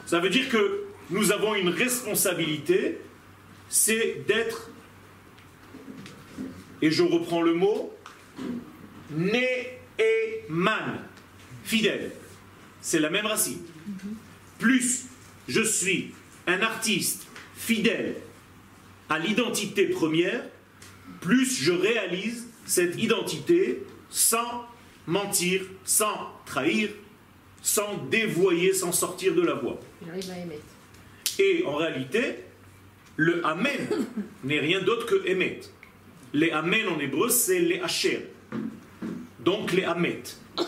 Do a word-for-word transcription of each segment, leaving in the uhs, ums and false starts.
Ça veut dire que nous avons une responsabilité, c'est d'être, et je reprends le mot, ne'eman, fidèle. C'est la même racine. Plus je suis un artiste fidèle à l'identité première, plus je réalise cette identité sans mentir, sans trahir, sans dévoyer, sans sortir de la voie. J'arrive à émettre. Et en réalité, le Amen n'est rien d'autre que Emet. Les Amen en hébreu, c'est les Asher. Donc les Amet.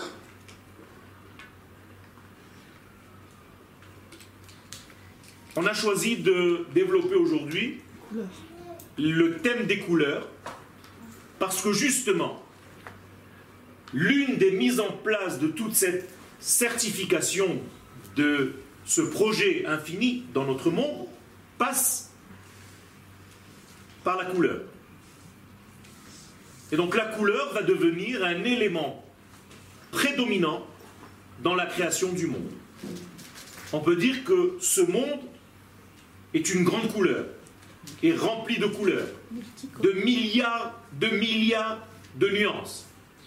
On a choisi de développer aujourd'hui le thème des couleurs parce que justement, l'une des mises en place de toute cette certification de ce projet infini dans notre monde passe par la couleur. Et donc la couleur va devenir un élément prédominant dans la création du monde. On peut dire que ce monde est une grande couleur, est rempli de couleurs, de milliards, de milliards de nuances.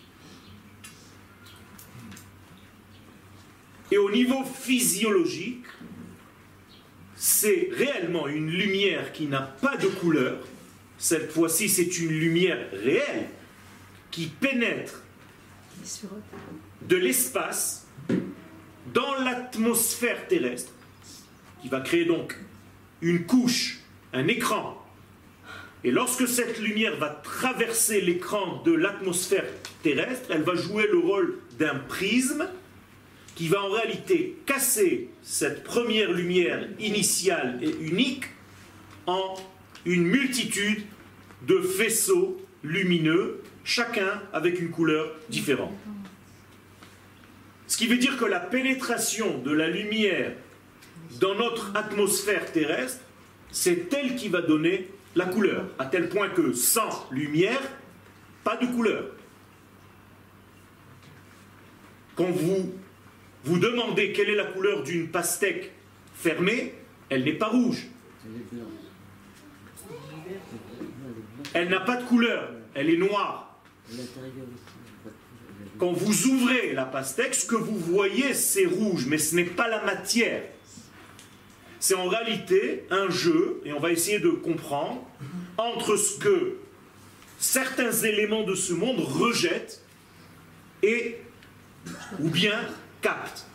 Et au niveau physiologique, c'est réellement une lumière qui n'a pas de couleur. Cette fois-ci, c'est une lumière réelle qui pénètre de l'espace dans l'atmosphère terrestre, qui va créer donc une couche, un écran. Et lorsque cette lumière va traverser l'écran de l'atmosphère terrestre, elle va jouer le rôle d'un prisme qui va en réalité casser cette première lumière initiale et unique en une multitude de faisceaux lumineux, chacun avec une couleur différente. Ce qui veut dire que la pénétration de la lumière dans notre atmosphère terrestre, c'est elle qui va donner la couleur, à tel point que sans lumière, pas de couleur. Quand vous vous demandez quelle est la couleur d'une pastèque fermée, elle n'est pas rouge. Elle n'a pas de couleur, elle est noire. Quand vous ouvrez la pastèque, ce que vous voyez, c'est rouge, mais ce n'est pas la matière. C'est en réalité un jeu, et on va essayer de comprendre, entre ce que certains éléments de ce monde rejettent et, ou bien, captent.